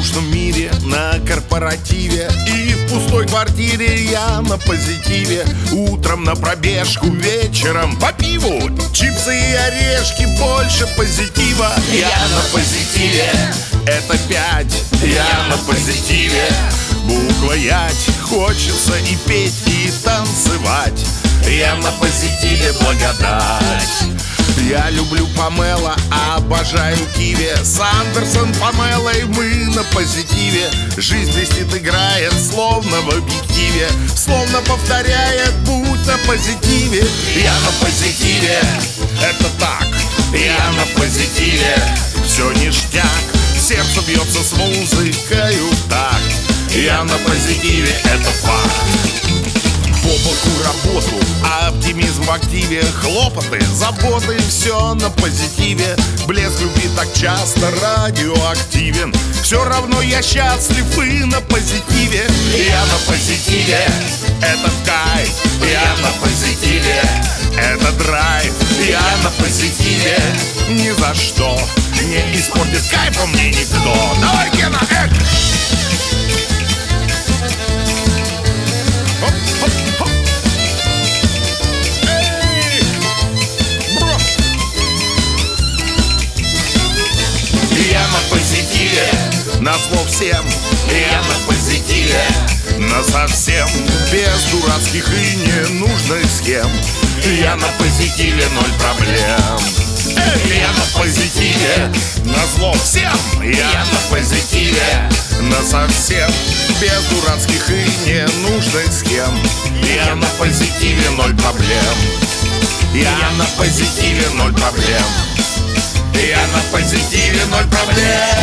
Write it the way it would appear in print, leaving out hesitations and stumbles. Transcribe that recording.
скучном мире, на корпоративе и в пустой квартире я на позитиве. Утром на пробежку, вечером по пиву, чипсы и орешки, больше позитива. Я на позитиве, это 5, я на позитиве. Буква Ять, хочется и петь, и танцевать. Я на позитиве, благодать. Я люблю Памела, обожаю Киви. С Андерсон Памелой мы на позитиве. Жизнь блестит, играет, словно в объективе, словно повторяет, будь на позитиве. Я на позитиве, это так, я на позитиве. Все ништяк, сердце бьется с музыкою так. Я на позитиве, это факт. По боку работу, оптимизм в активе, хлопоты, заботы, все на позитиве. Блеск любви так часто радиоактивен, все равно я счастлив и на позитиве. Я на позитиве, это кайф. Я на позитиве, это драйв. Я на позитиве, ни за что не испортит кайфа мне никто. Давай, Гена, назло всем, я на позитиве, насовсем, без дурацких и ненужных схем. Я на позитиве, 0 проблем. Я на позитиве, назло всем, я на позитиве, насовсем, без дурацких и ненужных схем. Я на позитиве, 0 проблем. Я на позитиве, 0 проблем. Я на позитиве, 0 проблем.